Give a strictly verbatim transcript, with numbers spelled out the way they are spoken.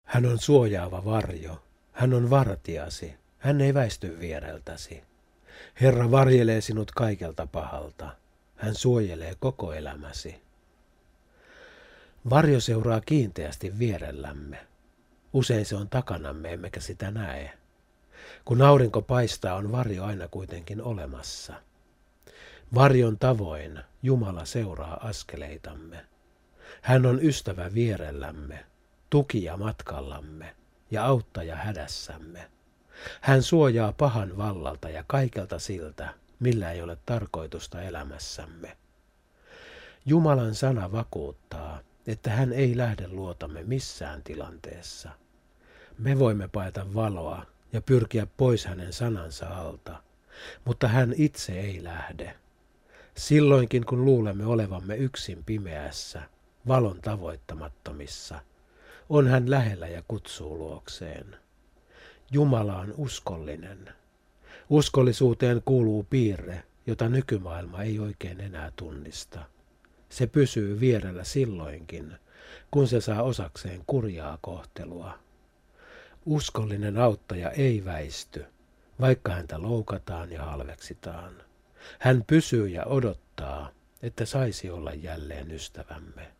Hän on suojaava varjo, hän on vartijasi, hän ei väisty viereltäsi. Herra varjelee sinut kaikelta pahalta, hän suojelee koko elämäsi. Varjo seuraa kiinteästi vierellämme. Usein se on takanamme, emmekä sitä näe. Kun aurinko paistaa, on varjo aina kuitenkin olemassa. Varjon tavoin Jumala seuraa askeleitamme. Hän on ystävä vierellämme, tukija matkallamme ja auttaja hädässämme. Hän suojaa pahan vallalta ja kaikelta siltä, millä ei ole tarkoitusta elämässämme. Jumalan sana vakuuttaa, että hän ei lähde luotamme missään tilanteessa. Me voimme paeta valoa ja pyrkiä pois hänen sanansa alta, mutta hän itse ei lähde. Silloinkin kun luulemme olevamme yksin pimeässä, valon tavoittamattomissa, on hän lähellä ja kutsuu luokseen. Jumala on uskollinen. Uskollisuuteen kuuluu piirre, jota nykymaailma ei oikein enää tunnista. Se pysyy vierellä silloinkin, kun se saa osakseen kurjaa kohtelua. Uskollinen auttaja ei väisty, vaikka häntä loukataan ja halveksitaan. Hän pysyy ja odottaa, että saisi olla jälleen ystävämme.